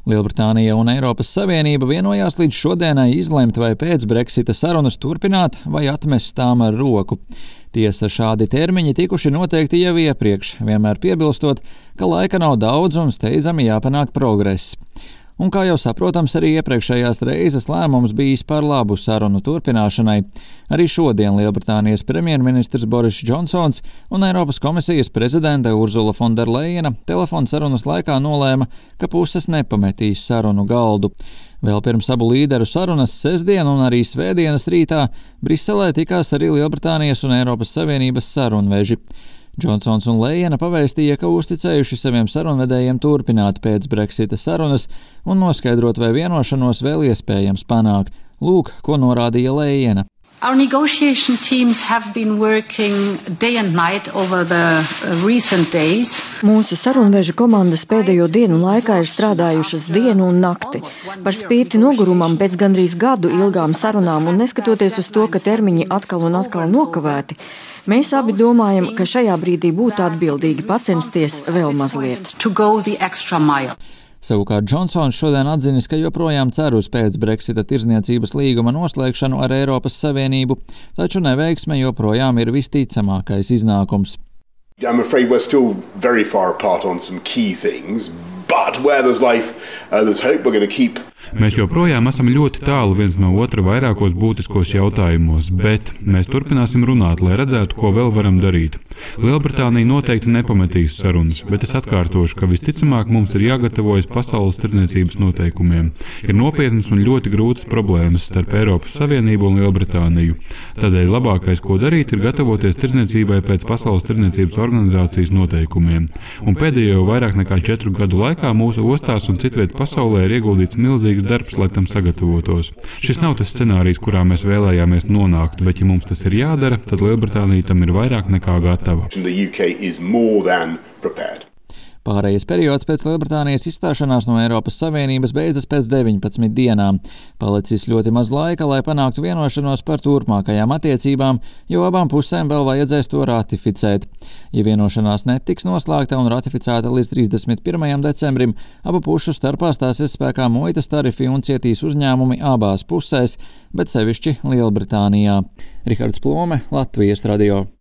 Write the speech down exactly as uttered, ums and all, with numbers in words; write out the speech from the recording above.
Lielbritānija un Eiropas Savienība vienojās līdz šodienai izlemt, vai pēc Brexita sarunas turpināt vai atmest tām ar roku. Tiesa, šādi termiņi tikuši noteikti jau iepriekš, vienmēr piebilstot, ka laika nav daudz un steidzami jāpanāk progress. Un, kā jau saprotams, arī iepriekšējās reizes lēmums bijis par labu sarunu turpināšanai. Arī šodien Lielbritānijas premjerministrs Boris Džonsons un Eiropas komisijas prezidente Urzula Fonderlejena telefona sarunas laikā nolēma, ka puses nepametīs sarunu galdu. Vēl pirms abu līderu sarunas sestdien un arī svētdienas rītā Briselē tikās arī Lielbritānijas un Eiropas Savienības sarunveži. Džonsons un Lejena pavēstīja, ka uzticējuši saviem sarunvedējiem turpināt pēc Brexita sarunas un noskaidrot, vai vienošanos vēl iespējams panākt. Lūk, ko norādīja Lejena. Our negotiation teams have been working day and night over the recent days. Mūsu sarunvežu komandas pēdējo dienu laikā ir strādājušas dienu un nakti. Par spīti nogurumam pēc gandrīz gadu ilgām sarunām un neskatoties uz to, ka termiņi atkal un atkal nokavēti, mēs abi domājam, ka šajā brīdī būtu atbildīgi pacensties vēl mazliet. To go the extra mile. Savukārt Džonsons šodien atzinis, ka joprojām cer uz pēc Brexita tirdzniecības līguma noslēgšanu ar Eiropas Savienību, taču neveiksme joprojām ir visticamākais iznākums. I'm afraid we're still very far apart on some key things, but where there's life, uh, there's hope. We're going to keep Mēs joprojām esam ļoti tālu viens no otra vairākos būtiskos jautājumos, bet mēs turpināsim runāt, lai redzētu, ko vēl varam darīt. Lielbritānija noteikti nepametīs sarunas, bet es atkārtošu, ka visticamāk mums ir jāgatavojas pasaules tirdzniecības noteikumiem. Ir nopietnas un ļoti grūtas problēmas starp Eiropas Savienību un Lielbritāniju. Tādēļ labākais, ko darīt, ir gatavoties tirdzniecībai pēc Pasaules tirdzniecības organizācijas noteikumiem. Un pēdējo vairāk nekā četru gadu laikā mūsu ostās un citviet pasaulē ir ieguldīts milzīgs darbs, lai tam sagatavotos. Šis nav tas scenārijs, kurā mēs vēlējāmies nonākt, bet ja mums tas ir jādara, tad Lielbritānija tam ir vairāk nekā gatava. Pārējais periods pēc Lielbritānijas izstāšanās no Eiropas Savienības beidzas pēc deviņpadsmit dienām. Palicis ļoti maz laika, lai panāktu vienošanos par turpmākajām attiecībām, jo abām pusēm vēl vajadzēs to ratificēt. Ja vienošanās netiks noslēgta un ratificēta līdz trīsdesmit pirmajam decembrim, abu pušu starpā stāsies spēkā muitas tarifi un cietīs uzņēmumi abās pusēs, bet sevišķi Lielbritānijā. Rihards Plome, Latvijas radio.